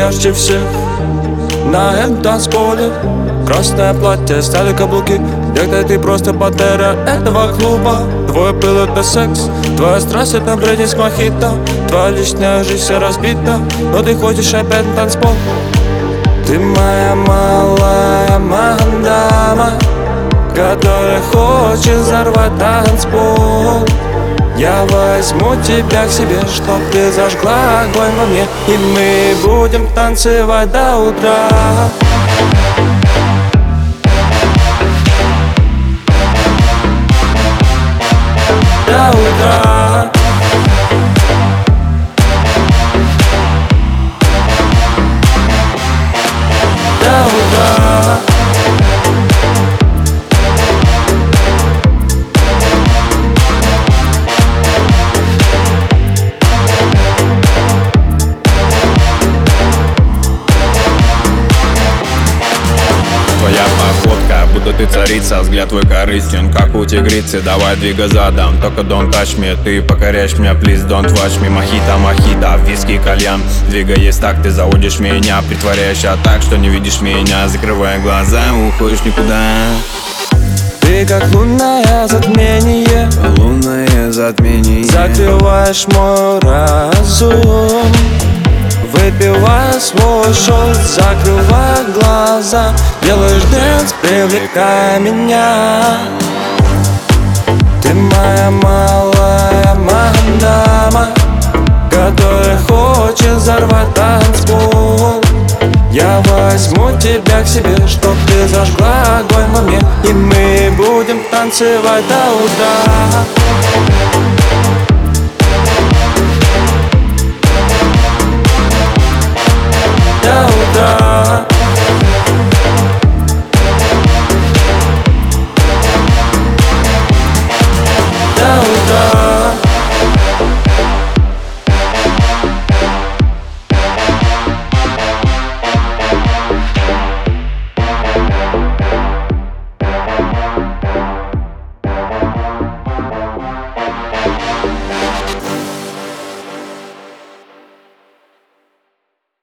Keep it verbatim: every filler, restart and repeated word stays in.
ярче всех на этом танцполе. Красное платье, стали каблуки. Где-то ты просто пантера этого клуба. Твой пыл — это секс, твоя страсть — это бредни с мохито. Твоя личная жизнь вся разбита, но ты ходишь опять на танцпол. Ты моя малая мандама, которая хочет взорвать танцпол. Я возьму тебя к себе, чтоб ты зажгла огонь во мне, и мы будем танцевать до утра. До утра. До утра. Твоя походка, будто ты царица, взгляд твой корыстен, как у тигрицы. Давай двигай задом, только don't touch me. Ты покоряешь меня, please don't watch me. Мохито, мохито, виски, кальян. Двигаясь так, ты заводишь меня, притворяешься так, что не видишь меня. Закрывая глаза, уходишь никуда. Ты как лунное затмение, Лунное затмение. закрываешь мой разум. Выпивая свой шот, закрывая глаза, делаешь дэнс, привлекая меня. Ты моя малая мандама, которая хочет взорвать танцпол. Я возьму тебя к себе, чтоб ты зажгла огонь во мне, и мы будем танцевать до утра.